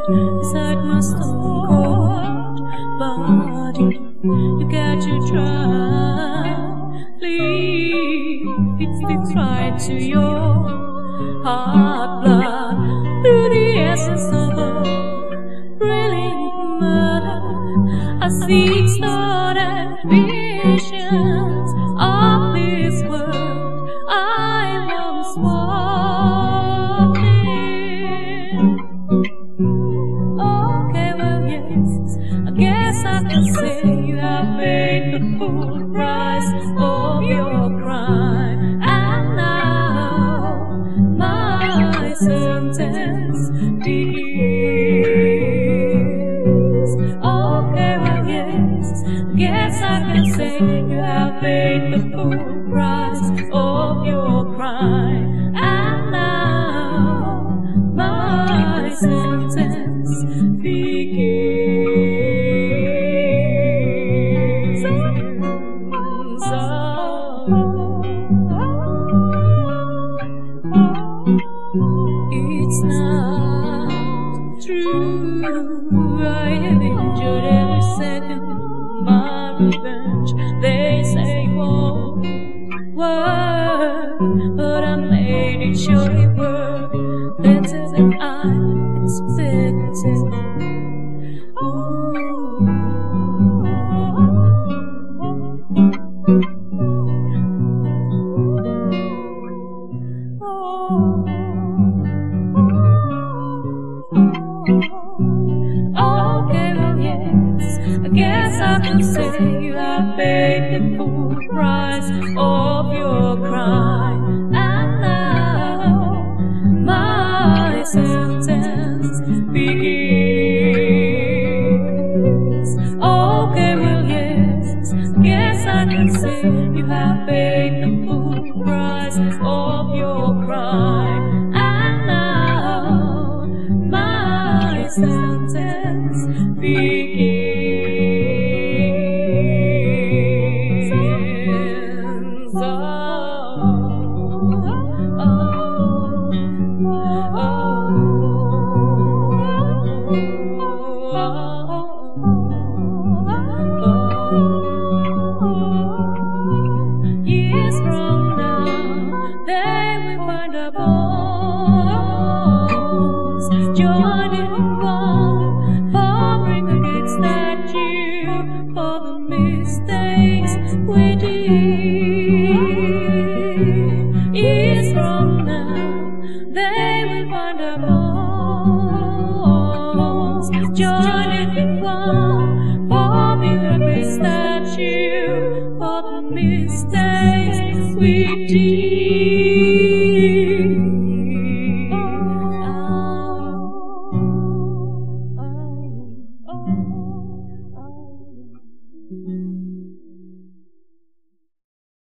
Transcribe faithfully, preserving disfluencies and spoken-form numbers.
inside my stone cold body. You got to try, leave it, it right to your heart blood, through the essence of a brilliant murder. I see started visions of this world I once walked in. Okay, well, yes, I guess I can say you have paid the full price of your crime, and now my sentence begins. Okay, well, yes, I guess I can say you have paid the full price of your crime, and now my sentence begins. It's not true, I have enjoyed every second of my revenge. They say won't work, but I made it sure it worked better than I expected. Ooh. Okay, well, yes, I guess I can say you have paid the full price of your crime, and now my sentence begins. Okay, well, yes, I guess I can say you have paid the full price of your crime, and now my sentence begins. Years from now, they will find our bones, joining one, forming a great statue for the mistakes we did. Years from now, they will find our bones, joining one.